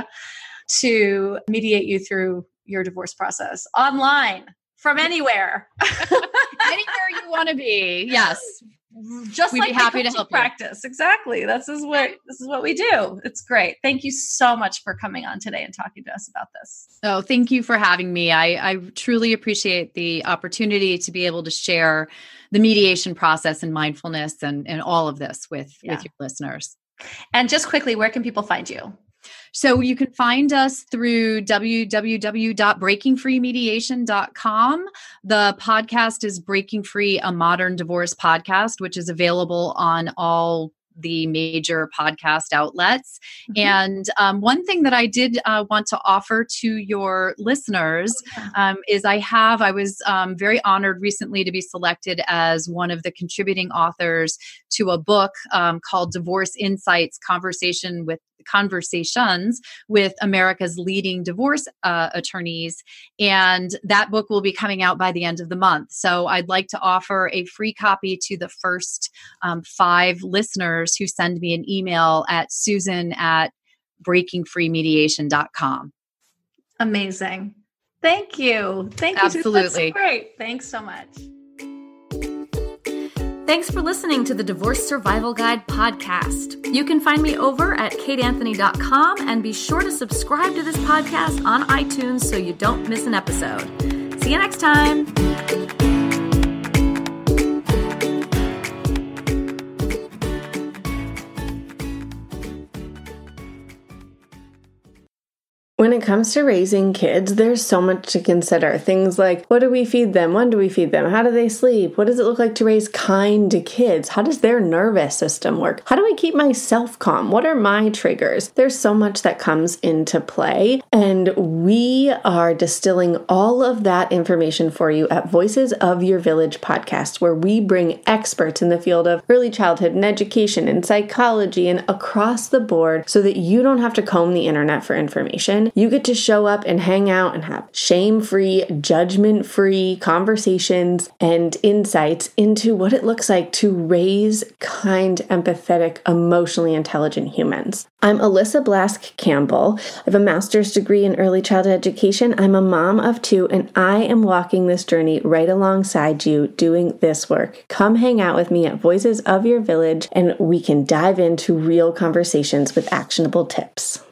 to mediate you through your divorce process online from anywhere. Anywhere you want to be. Yes. Just We'd like be my happy to coaching help you. practice. Exactly. This is what this is what we do. It's great. Thank you so much for coming on today and talking to us about this. Oh, thank you for having me. I, I truly appreciate the opportunity to be able to share the mediation process and mindfulness and, and all of this with, Yeah. with your listeners. And just quickly, where can people find you? So you can find us through w w w dot breaking free mediation dot com. The podcast is Breaking Free, a Modern Divorce Podcast, which is available on all the major podcast outlets. Mm-hmm. And um, one thing that I did uh, want to offer to your listeners um, is I have, I was um, very honored recently to be selected as one of the contributing authors to a book um, called Divorce Insights, Conversation with Conversations with America's Leading Divorce uh, Attorneys. And that book will be coming out by the end of the month. So I'd like to offer a free copy to the first um, five listeners who send me an email at susan at breaking free mediation dot com. Amazing. Thank you. Thank you. Susan. That's Absolutely. great. Thanks so much. Thanks for listening to the Divorce Survival Guide podcast. You can find me over at kate anthony dot com and be sure to subscribe to this podcast on iTunes so you don't miss an episode. See you next time. When it comes to raising kids, there's so much to consider. Things like, what do we feed them? When do we feed them? How do they sleep? What does it look like to raise kind kids? How does their nervous system work? How do I keep myself calm? What are my triggers? There's so much that comes into play, and we are distilling all of that information for you at Voices of Your Village podcast, where we bring experts in the field of early childhood and education and psychology and across the board so that you don't have to comb the internet for information. You get to show up and hang out and have shame-free, judgment-free conversations and insights into what it looks like to raise kind, empathetic, emotionally intelligent humans. I'm Alyssa Blask Campbell. I have a master's degree in early childhood education. I'm a mom of two, and I am walking this journey right alongside you doing this work. Come hang out with me at Voices of Your Village, and we can dive into real conversations with actionable tips.